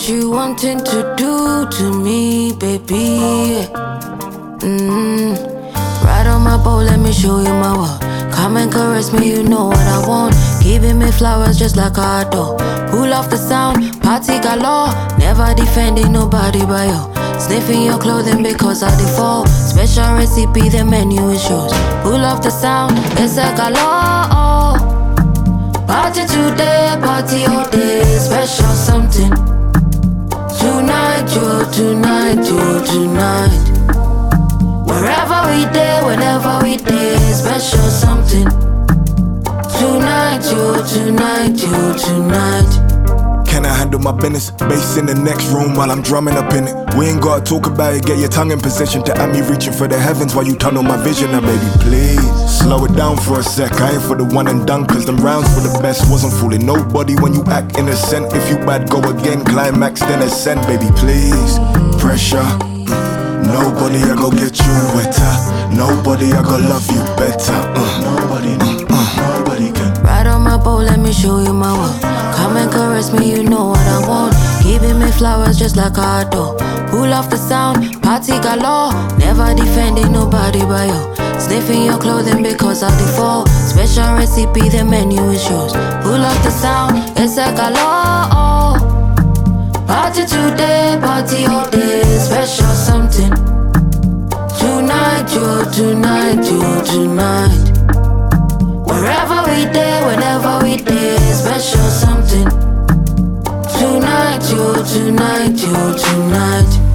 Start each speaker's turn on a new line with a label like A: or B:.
A: you wanting to do to me, baby? Ride on my boat, let me show you my world. Come and caress me, you know what I want. Giving me flowers just like I adore. Pull off the sound, party galore. Never defending nobody but you. Sniffing your clothing because I default. Special recipe, the menu is yours. Pull off the sound, it's a galore. Party today, party all day. Special something. Tonight, you, tonight, you, tonight. Wherever we day, whenever we day. Special something. Tonight, you, tonight, you, tonight.
B: Can I handle my business? Bass in the next room while I'm drumming up in it. We ain't gotta talk about it, get your tongue in position to have me reaching for the heavens while you tunnel my vision. Now baby, please, slow it down for a sec. I ain't for the one and done, cause them rounds for the best. Wasn't fooling nobody when you act innocent. If you bad, go again, climax, then ascend. Baby, please, pressure. Nobody I go get you wetter. Nobody I go love you better. Nobody can.
A: Ride on my boat, let me show you my world. Come and caress me, you know what I want. Giving me flowers just like I adore. Pull off the sound, party galore. Never defending nobody but you. Sniffing your clothing because I default. Special recipe, the menu is yours. Pull off the sound, it's a galore. Party today, party all day. Special something. Tonight, you, tonight, you, tonight. Wherever we day, whenever we day. Special something. Tonight, you, tonight, you, tonight.